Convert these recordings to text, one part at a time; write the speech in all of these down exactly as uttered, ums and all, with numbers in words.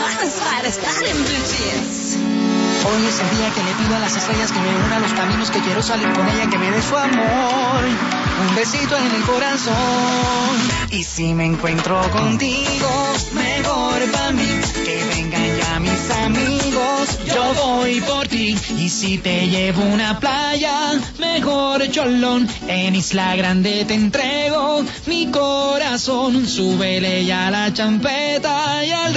Buenos Aires, están en Blue Jeans. Hoy es el día que le pido a las estrellas que me unan los caminos, que quiero salir con ella, que me dé su amor, un besito en el corazón. Y si me encuentro contigo, mejor para mí, que vengan ya mis amigos, yo voy por ti. Y si te llevo a una playa, mejor cholón, en Isla Grande te entrego mi corazón. Súbele ya la champeta y al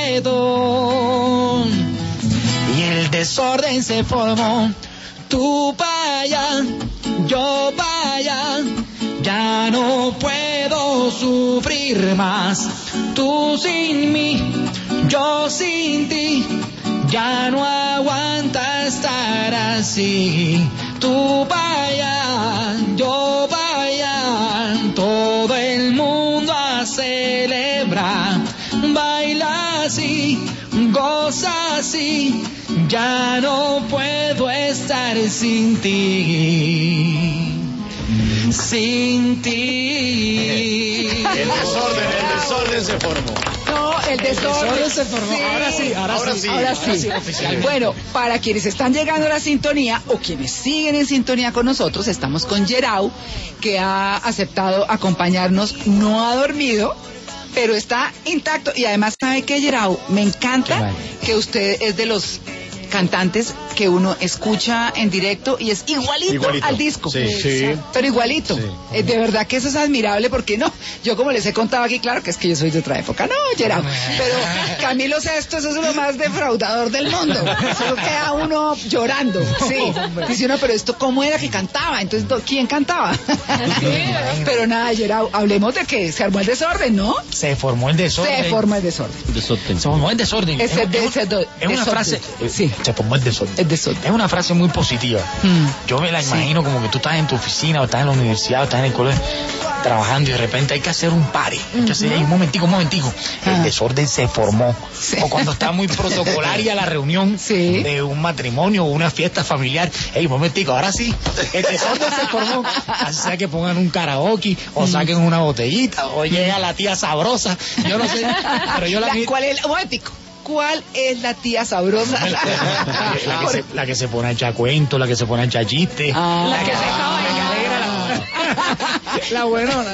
reggaetón. Y el desorden se formó, tú pa' allá, yo pa' allá, ya no puedo sufrir más. Tú sin mí, yo sin ti, ya no aguanta estar así. Tú pa' allá, yo pa' allá, todo el mundo a celebrar. Baila así, goza así, ya no puedo estar sin ti, sin ti. El desorden, el desorden se formó. No, el desorden, el desorden se formó. Sí. Ahora sí, ahora, Ahora sí, sí, Ahora sí. ahora sí, oficialmente. Bueno, para quienes están llegando a la sintonía o quienes siguen en sintonía con nosotros, estamos con Yerau, que ha aceptado acompañarnos, no ha dormido, pero está intacto. Y además, ¿sabe qué, Yerau? Me encanta que usted es de los cantantes que uno escucha en directo y es igualito, Igualito. al disco. Sí, sí. Pero igualito. Sí. Eh, de verdad que eso es admirable, porque no, yo como les he contado aquí, claro que es que yo soy de otra época, no, Gerard, pero Camilo Sesto, eso es lo más defraudador del mundo, eso queda uno llorando, sí, dice uno, pero esto cómo era que cantaba, entonces ¿quién cantaba? Pero nada, Gerard, hablemos de que se armó el desorden, ¿no? Se formó el desorden. Se forma el desorden. Se formó el desorden. Ese es, de- es- ese do- es una desorden. frase. Sí. Se formó el desorden. El desorden. Es una frase muy positiva. Mm. Yo me la Sí. imagino como que tú estás en tu oficina o estás en la universidad o estás en el colegio trabajando y de repente hay que hacer un party. Hay que hacer, "Ey, un momentico, un momentico. Ah. El desorden se formó. Sí. O cuando está muy protocolaria la reunión Sí. de un matrimonio o una fiesta familiar. Ey, un momentico, ahora sí. El desorden se formó. Así sea que pongan un karaoke o saquen una botellita o llega la tía sabrosa. Yo no sé, pero yo la, La- vi- ¿Cuál es, un momentico, ¿cuál es la tía sabrosa? la, la que se, la que se pone a echar cuentos, la que se pone a echar chistes. Ah. La que se acaba de alegra la... la buenona.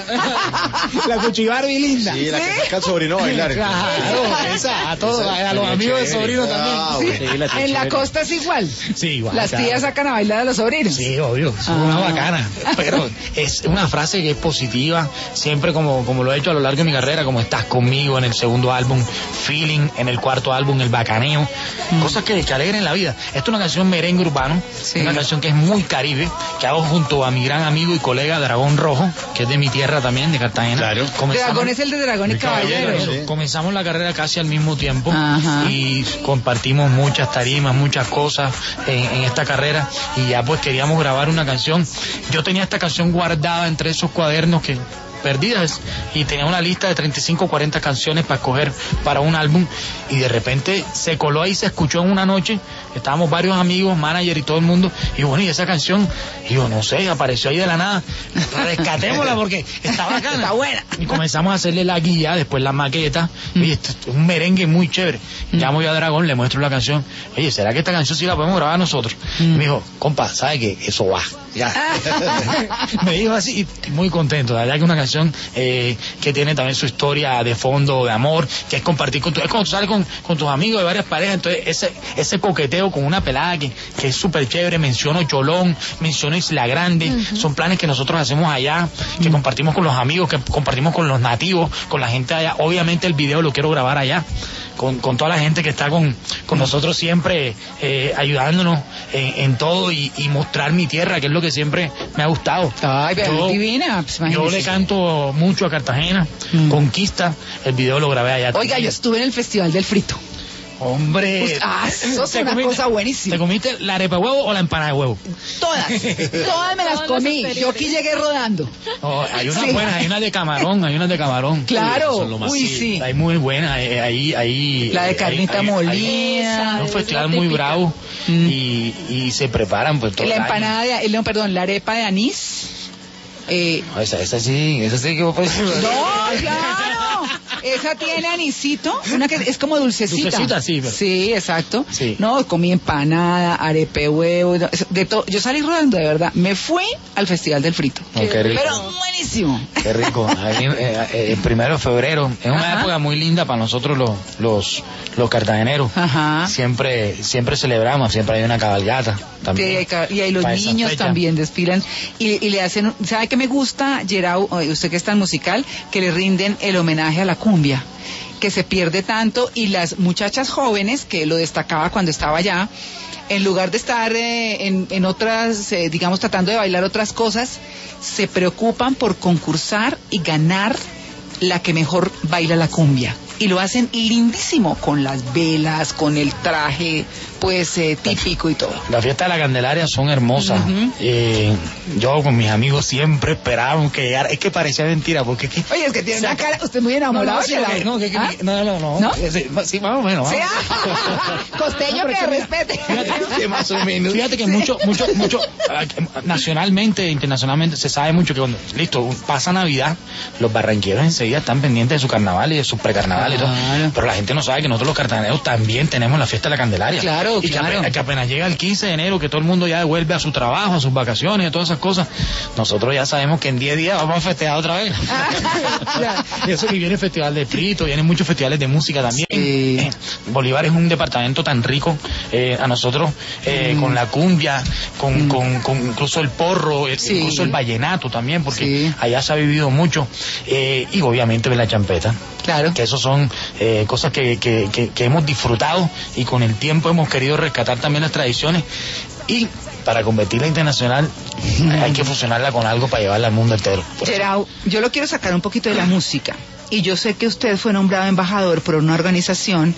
La cuchibarbi linda. Sí, la que saca al sobrino a bailar. Claro, esa, a todos, a, a los amigos de sobrino también. Ah, Sí, bueno. en la costa es igual. Sí, igual. Las claro. tías sacan a bailar a los sobrinos. Sí, obvio, es una bacana. Pero es una frase que es positiva, siempre como, como lo he hecho a lo largo de mi carrera, como Estás conmigo en el segundo álbum, Feeling en el cuarto álbum, El Bacaneo, cosas que, que alegren la vida. Esta es una canción merengue urbano, Sí. una canción que es muy caribe, que hago junto a mi gran amigo y colega Dragón Rojo, que es de mi tierra también, de Cartagena. Claro. Dragón es el de Dragón y Mi caballero, Caballero. sí. Comenzamos la carrera casi al mismo tiempo. Ajá. Y compartimos muchas tarimas, muchas cosas en, en esta carrera y ya pues queríamos grabar una canción. Yo tenía esta canción guardada entre esos cuadernos que perdidas y tenía una lista de treinta y cinco, cuarenta canciones para escoger para un álbum y de repente se coló ahí, se escuchó en una noche, estábamos varios amigos, manager y todo el mundo y bueno, y esa canción, y yo no sé, apareció ahí de la nada, rescatémosla porque está bacana, Está buena. y comenzamos a hacerle la guía, después la maqueta, oye, esto es un merengue muy chévere, llamo yo a Dragón, le muestro la canción, oye, ¿será que esta canción sí la podemos grabar nosotros? Y me dijo, compa, ¿sabe qué? Eso va, ya. Me dijo así, y estoy muy contento, la verdad que es una canción eh, que tiene también su historia de fondo, de amor, que es compartir con tu, es como tú sales con, con tus amigos de varias parejas, entonces ese, ese coqueteo con una pelada que, que es súper chévere, menciono Cholón, menciono Isla Grande, uh-huh. Son planes que nosotros hacemos allá, que uh-huh. compartimos con los amigos, que compartimos con los nativos, con la gente allá, obviamente el video lo quiero grabar allá, con, con toda la gente que está con, con nosotros siempre eh, ayudándonos en, en todo y, y mostrar mi tierra, que es lo que siempre me ha gustado. Ay, pero yo, divina. Pues, yo le canto mucho a Cartagena, mm. Conquista, el video lo grabé allá. Oiga, también. Yo estuve en el Festival del Frito. Hombre, pues, ah, eso es una comiste, cosa buenísima. ¿Te comiste la arepa de huevo o la empanada de huevo? Todas, todas me las comí. Yo aquí llegué rodando. Oh, hay unas sí. buenas, hay unas de camarón, hay unas de camarón. Claro, uy, sí. Hay muy buenas, ahí, ahí. La de carnita hay, molida. Hay un festival muy bravo mm. y, y se preparan pues todo la el empanada año. de, no, perdón, la arepa de anís. Eh, no, esa, esa sí, esa sí que vos puedes... No, claro. Esa tiene anisito, una que es como dulcecita. Dulcecita, sí, pero... Sí, exacto. Sí. No, comí empanada, arepe, huevo, de todo. Yo salí rodando, de verdad. Me fui al Festival del Frito. Oh, qué rico. Pero buenísimo. Qué rico. Ahí, eh, eh, el primero de febrero es una Ajá. época muy linda para nosotros los los, los cartageneros. Ajá. Siempre siempre celebramos, siempre hay una cabalgata también. Sí, hay ca- y ahí los para esa niños fecha. también desfilan y, y le hacen, ¿sabe qué me gusta, Gerau, usted que es tan musical, que le rinden el homenaje a la cumbia, que se pierde tanto, y las muchachas jóvenes, que lo destacaba cuando estaba allá, en lugar de estar eh, en, en otras, eh, digamos, tratando de bailar otras cosas, se preocupan por concursar y ganar la que mejor baila la cumbia. Y lo hacen lindísimo, con las velas, con el traje, pues, eh, típico y todo. Las fiestas de la Candelaria son hermosas. Ujú. Eh, yo con mis amigos siempre esperábamos que llegara. Es que parecía mentira, porque es que... Oye, es que tiene una cara, usted es muy enamorado. No, no, sí, Gerau. que- no, que- que- ¿Ah? no, no, no. ¿No? Sí, sí, más o menos. Sí, más o menos. ah, costeño No, pero que es que mira, respete. fíjate, Que más o menos. Fíjate que mucho, mucho, mucho, eh, nacionalmente, internacionalmente, se sabe mucho que cuando, listo, pasa Navidad, los barranqueros enseguida están pendientes de su carnaval y de su precarnaval y todo. Claro. Pero la gente no sabe que nosotros los cartageneros también tenemos la fiesta de la Candelaria. Claro, y claro. que apenas, que apenas llega el quince de enero, que todo el mundo ya devuelve a su trabajo, a sus vacaciones, a todas esas cosas, nosotros ya sabemos que en diez días vamos a festejar otra vez. Y eso que viene el Festival de Frito, vienen muchos festivales de música también. Sí. Eh, Bolívar es un departamento tan rico, eh, a nosotros eh, Mm. con la cumbia, con, Mm. con, con incluso el porro, eh, Sí. incluso el vallenato también, porque Sí. allá se ha vivido mucho, eh, y obviamente la champeta. Claro. Que eso son eh, cosas que, que, que, que hemos disfrutado y con el tiempo hemos querido rescatar también las tradiciones, y para convertirla internacional hay que fusionarla con algo para llevarla al mundo entero. Por eso. Gerau, yo lo quiero sacar un poquito de la música. Y yo sé que usted fue nombrado embajador por una organización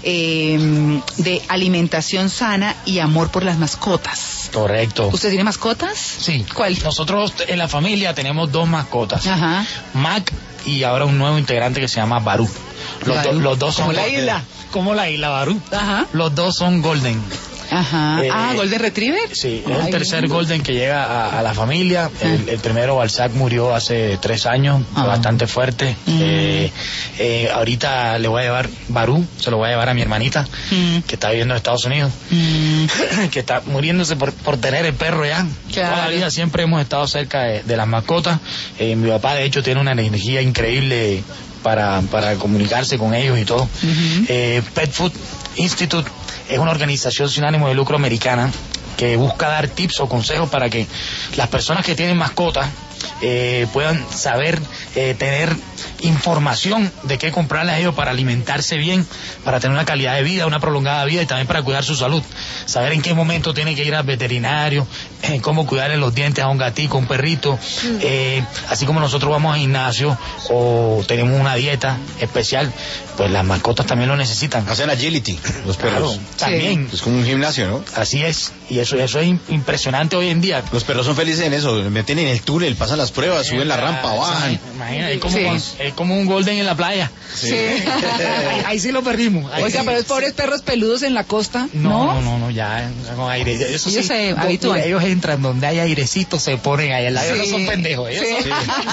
eh, de alimentación sana y amor por las mascotas. Correcto. ¿Usted tiene mascotas? Sí. ¿Cuál? Nosotros en la familia tenemos dos mascotas. Ajá. Mac y ahora un nuevo integrante que se llama Barú. Los, Barú. do- los dos son Como la isla. Como la isla Barú. Ajá. Los dos son golden. Ajá. Eh, ah, Golden Retriever. Sí, es Ay, el tercer lindo. golden que llega a, a la familia. El, Ah. el primero, Balzac, murió hace tres años, Ah. bastante fuerte. Mm. Eh, eh, ahorita le voy a llevar Barú, se lo voy a llevar a mi hermanita, Mm. que está viviendo en Estados Unidos, Mm. que está muriéndose por, por tener el perro ya. Claro. Toda la vida siempre hemos estado cerca de, de las mascotas. Eh, mi papá, de hecho, tiene una energía increíble para, para comunicarse con ellos y todo. Ujú. Eh, Pet Food Institute es una organización sin ánimo de lucro americana que busca dar tips o consejos para que las personas que tienen mascotas eh, puedan saber eh, tener información de qué comprarles a ellos para alimentarse bien, para tener una calidad de vida, una prolongada vida, y también para cuidar su salud. Saber en qué momento tiene que ir al veterinario, eh, cómo cuidarle los dientes a un gatito, a un perrito, eh, así como nosotros vamos al gimnasio o tenemos una dieta especial, pues las mascotas también lo necesitan. Hacen agility, los Claro, perros. también. Es como un gimnasio, ¿no? Así es, y eso, eso es im- impresionante hoy en día. Los perros son felices en eso, meten en el túnel, pasan las pruebas, suben la rampa, bajan. Imagina, es como, Sí. es como un golden en la playa. Sí. Ahí, ahí sí lo perdimos. Ahí Oiga, sí. pero los pobres perros peludos en la costa, No, ¿no? no, no, no, ya con aire. Eso Ellos sí, se do- habitúan. ellos entran donde hay airecito, se ponen ahí al lado. Ellos Sí. no son pendejos. Ellos Sí.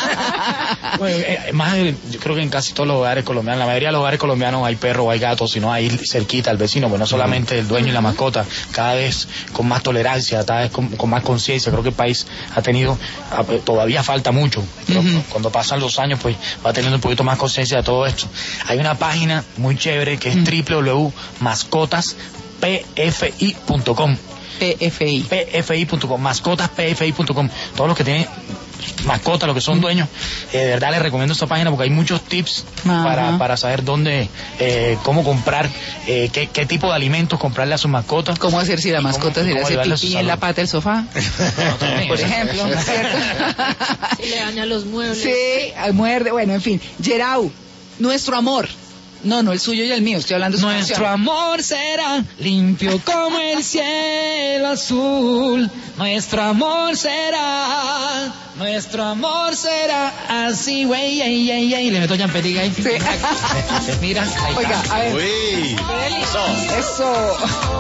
son- Bueno, eh, más, de- yo creo que en casi todos los hogares colombianos, la mayoría de los hogares colombianos hay perros o hay gatos, sino ahí cerquita al vecino, pues no solamente el dueño y la mascota, cada vez con más tolerancia, cada vez con, con más conciencia. Creo que el país ha tenido, ah, pues, todavía falta mucho, pero Ujú. cuando pasan los años, pues va teniendo un poquito más conciencia de todo esto. Hay una página muy chévere que es w w w punto mascotas p f i punto com. P F I. p f i punto com, mascotas p f i punto com. Todos los que tienen mascotas, los que son dueños, eh, de verdad les recomiendo esta página porque hay muchos tips Ajá. para, para saber dónde, eh, cómo comprar, eh, qué, qué tipo de alimentos comprarle a sus mascotas. ¿Cómo hacer si la ¿Y cómo- mascota y se le cómo hace ayudarle a su pipí en la salud? pata del sofá? también, Por eso- ejemplo, eso- ¿cierto? Si le daña los muebles. Sí, al muerde, bueno, en fin. Gerau, nuestro amor. No, no el suyo y el mío, estoy hablando de su Nuestro canción. amor será limpio como el cielo azul. Nuestro amor será, nuestro amor será así, güey, ey, ey, ey. Le meto champetica ahí. Sí. Mira, ahí está. Oiga, a ver. Uy, eso. Eso.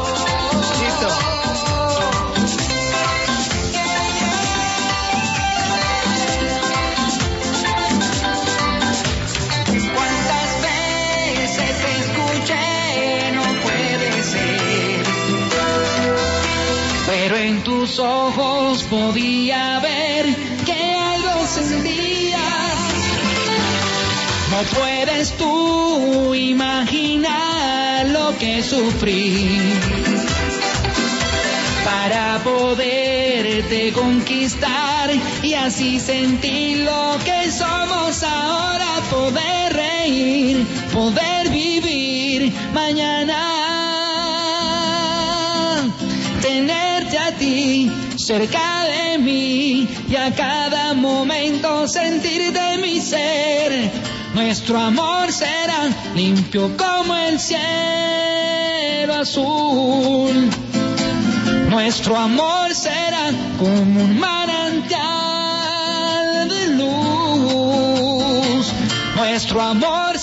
Listo. ¿Cuántas tus ojos podía ver que algo sentías. No puedes tú imaginar lo que sufrí para poderte conquistar y así sentir lo que somos ahora, poder reír, poder vivir mañana, tenerte a ti cerca de mí y a cada momento sentir de mi ser. Nuestro amor será limpio como el cielo azul. Nuestro amor será como un manantial de luz. Nuestro amor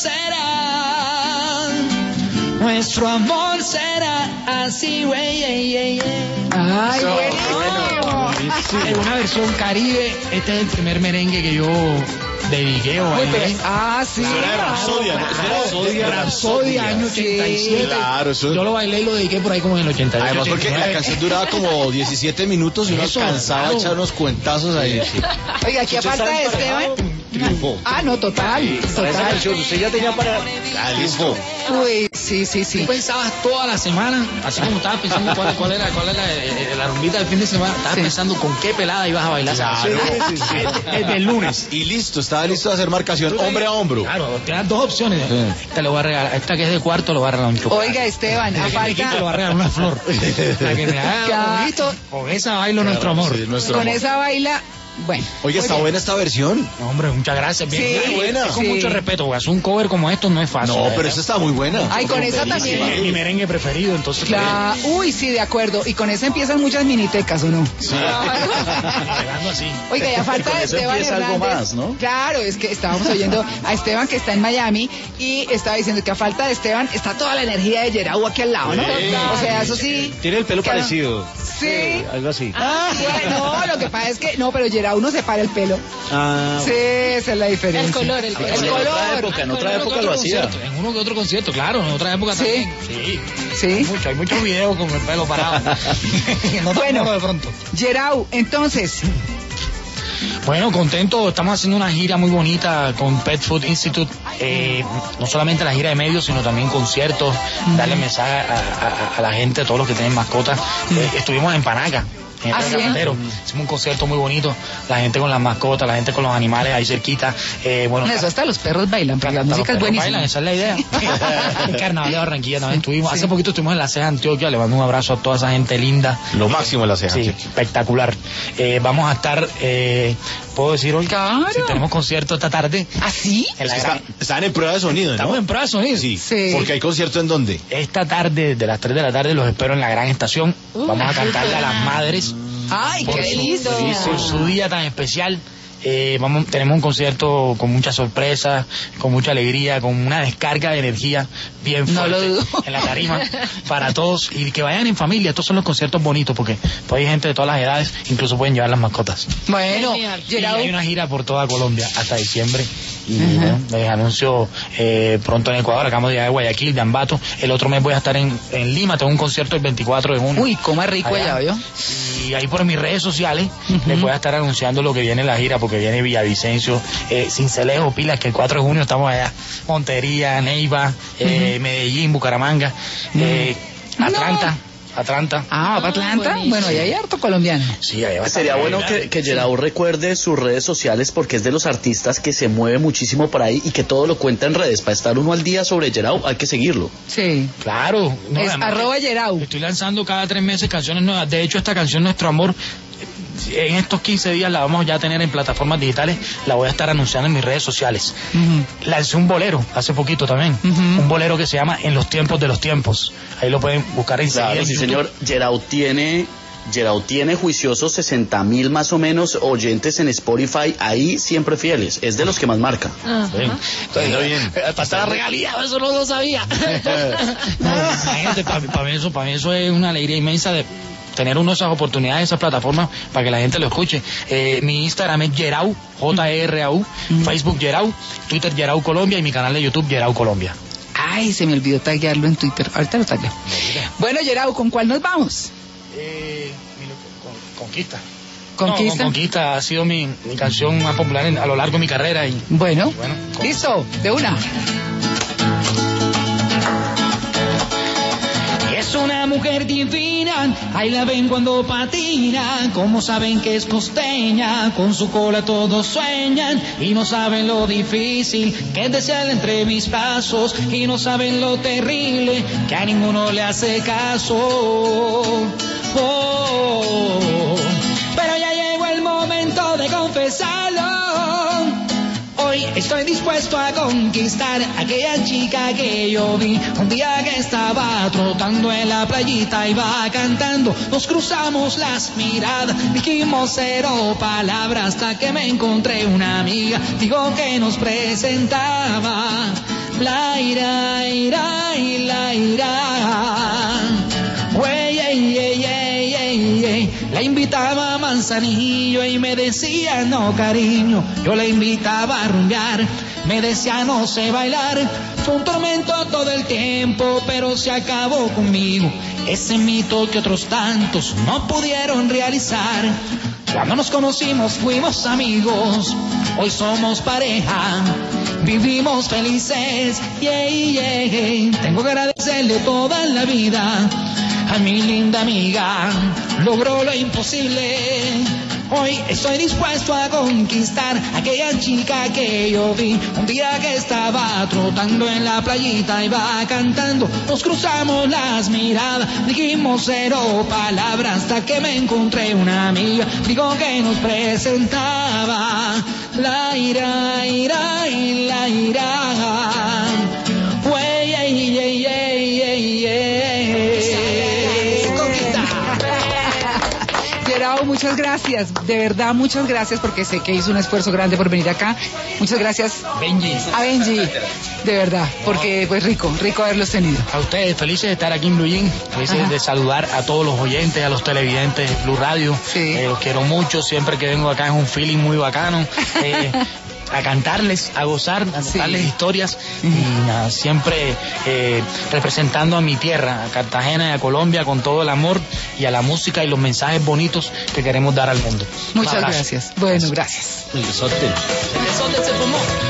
será, nuestro amor será así, güey, ey, ey, ey. Ay, Eso, buenísimo. Es una versión caribe. Este es el primer merengue que yo dediqué o Muy bailé. pe- Ah, sí. Eso era Rapsodia, ¿no? Eso era Rapsodia. Rapsodia, año ochenta y siete. Claro, eso. Yo lo bailé y lo dediqué por ahí como en el ochenta y ocho. Además porque la canción duraba como diecisiete minutos y uno Eso, alcanzaba claro. a echar unos cuentazos ahí. Oiga, aquí a falta de Esteban. Triunfo. Ah, no, total. Total. usted ya tenía para... Ah, listo. Uy, sí, sí, sí. Tú pensabas toda la semana, así como estabas pensando cuál, cuál era, cuál era eh, eh, la rumbita del fin de semana, estabas Sí. pensando con qué pelada ibas a bailar esa Claro. canción. Desde el lunes. Y listo, estaba listo de hacer marcación hombre a hombro. Claro, tienes dos opciones. Sí. Esta le voy a regalar, esta que es de cuarto le voy a regalar un chocolate. Oiga, Esteban, a Esta que le voy a falta. regalar una flor. Para que me haga Claro. bonito. Con esa bailo nuestro amor. Sí, nuestro Con amor. esa baila. Bueno. Oye, muy está bien. buena esta versión. No, hombre, muchas gracias. Bien, Sí, bien, buena. es con sí. mucho respeto, porque hacer un cover como esto no es fácil. No, ¿eh? pero esta está muy buena. Ay, con esa Sí, también. es mi merengue preferido, entonces. Claro. Uy, sí, de acuerdo. Y con esa empiezan muchas minitecas, ¿o no? Pegando así. Oiga, ya falta Con de eso Esteban empieza algo Hernández. más, ¿no? Claro, es que estábamos oyendo a Esteban que está en Miami y estaba diciendo que a falta de Esteban está toda la energía de Gerau aquí al lado, ¿no? Sí. O sea, eso sí. Tiene el pelo Claro. parecido. Sí. Algo así. Ah, bueno, no, lo que pasa es que no, pero Gerau no se para el pelo. Ah, Sí, esa es la diferencia. El color, el El color. en otra color. época, en En otra uno que época otro lo hacía. concierto, En uno que otro concierto, claro, en otra época Sí. también. Sí. Sí. Hay mucho, hay muchos videos con el pelo parado. No te Bueno. acuerdo de pronto. Gerau, entonces, Bueno, contento, estamos haciendo una gira muy bonita con Pet Food Institute, eh, no solamente la gira de medios, sino también conciertos, darle mensaje a, a- a la gente, a todos los que tienen mascotas. Eh, estuvimos en Panaca, en el ¿Ah, Parque sí? Cafetero. Hicimos un concierto muy bonito, la gente con las mascotas, la gente con los animales ahí cerquita. Eh, bueno, eso hasta los perros bailan, porque la hasta música es los perros buenísima. bailan, esa es la idea. El Carnaval de Barranquilla también estuvimos. sí. Hace poquito estuvimos en la C E A Antioquia, le mando un abrazo a toda esa gente linda. Lo máximo en la ceja. Sí, espectacular. Eh, vamos a estar, eh, puedo decir hoy, Claro. si tenemos concierto esta tarde. ¿Ah, sí? En la Es que gran- está- están en prueba de sonido, Estamos ¿no? en prueba de sonido. Sí, Sí. porque hay concierto en donde. Esta tarde, de las tres de la tarde, los espero en la gran estación. Vamos a cantarle a las madres Ay, por qué su, lindo. por su día tan especial. Eh, vamos, tenemos un concierto con muchas sorpresas, con mucha alegría, con una descarga de energía bien No fuerte lo dudo. en la tarima para todos y que vayan en familia. Estos son los conciertos bonitos porque pues, hay gente de todas las edades, incluso pueden llevar las mascotas. Bueno, Genial. Y Gerau, hay una gira por toda Colombia hasta diciembre. Y bueno, les anuncio eh, pronto en Ecuador, acabamos de llegar de Guayaquil, de Ambato. El otro mes voy a estar en, en Lima, tengo un concierto el veinticuatro de junio. uy, coma rico Allá. allá, ¿vio? Y ahí por mis redes sociales les voy a estar anunciando lo que viene en la gira, porque viene Villavicencio, eh, Cincelejo, Pilas, que el cuatro de junio estamos allá, Montería, Neiva, eh, Medellín, Bucaramanga, eh, Atlanta, Atlanta. Ah, ¿va para Atlanta? buenísimo. Bueno, ahí hay harto colombiano. Sí, ahí va a estar. Sería bueno que, que Gerau recuerde sus redes sociales porque es de los artistas que se mueve muchísimo por ahí y que todo lo cuenta en redes. Para estar uno al día sobre Gerau hay que seguirlo. Sí. Claro. no, Es además arroba que Gerau. Estoy lanzando cada tres meses canciones nuevas. De hecho, esta canción, Nuestro Amor, en estos quince días la vamos ya a tener en plataformas digitales. La voy a estar anunciando en mis redes sociales. Ujú. Lancé un bolero hace poquito también. Ujú. Un bolero que se llama En los tiempos de los tiempos. Ahí lo pueden buscar enseguida. Claro, en sí YouTube. señor. Gerau tiene... Gerau tiene juiciosos sesenta mil más o menos oyentes en Spotify, ahí siempre fieles. Es de los que más marca. Ajá. Sí. Está bien. Eh, Para la regalía, eso no lo sabía. No, imagínate, para, para mí eso, para mí eso es una alegría inmensa de tener uno de esas oportunidades, esas plataformas para que la gente lo escuche. Eh, mi Instagram es Gerau, J E R A U, Facebook Gerau, Twitter Gerau Colombia y mi canal de YouTube Gerau Colombia. Ay, se me olvidó taguearlo en Twitter. Ahorita lo tagueo. Bueno, Gerau, ¿con cuál nos vamos? Eh, Conquista. ¿Conquista? No, Conquista ha sido mi, mi canción más popular en- a lo largo de mi carrera. Y, Bueno, bueno, con- listo, de una. Es una mujer divina, ahí la ven cuando patina, como saben que es costeña, con su cola todos sueñan, y no saben lo difícil que es desearla entre mis brazos, y no saben lo terrible que a ninguno le hace caso. Oh, pero ya llegó el momento de confesarlo. Hoy estoy dispuesto a conquistar a aquella chica que yo vi un día que estaba trotando en la playita, iba cantando, nos cruzamos las miradas, dijimos cero palabras hasta que me encontré una amiga, digo que nos presentaba, la ira, ira, ira, ira, wey, ey, ey, ey, ey, ey. La invitaba a Manzanillo y me decía no cariño, yo la invitaba a rumbear, me decía no sé bailar, fue un tormento todo el tiempo, pero se acabó conmigo, ese mito que otros tantos no pudieron realizar. Cuando nos conocimos fuimos amigos, hoy somos pareja, vivimos felices, yeah, yeah. Tengo que agradecerle toda la vida a mi linda amiga, logró lo imposible. Hoy estoy dispuesto a conquistar a aquella chica que yo vi un día que estaba trotando en la playita, iba cantando, nos cruzamos las miradas, dijimos cero palabras hasta que me encontré una amiga, digo que nos presentaba, la ira, ira, y la ira, wey, ey, ey, ey, ey, ey. Gerao, muchas gracias, de verdad muchas gracias, porque sé que hizo un esfuerzo grande por venir acá. Muchas gracias Benji, a Benji, de verdad, porque pues rico, rico haberlos tenido. a ustedes, felices de estar aquí en Blue Jean, felices Ajá. de saludar a todos los oyentes, a los televidentes de Blue Radio. Sí. Eh, los quiero mucho, siempre que vengo acá es un feeling muy bacano. Eh, a cantarles, a gozar, a contarles Sí. historias y nada, siempre eh, representando a mi tierra, a Cartagena y a Colombia, con todo el amor y a la música y los mensajes bonitos que queremos dar al mundo. Un Muchas abrazo. gracias. Bueno, gracias. El besote. El besote se fumó.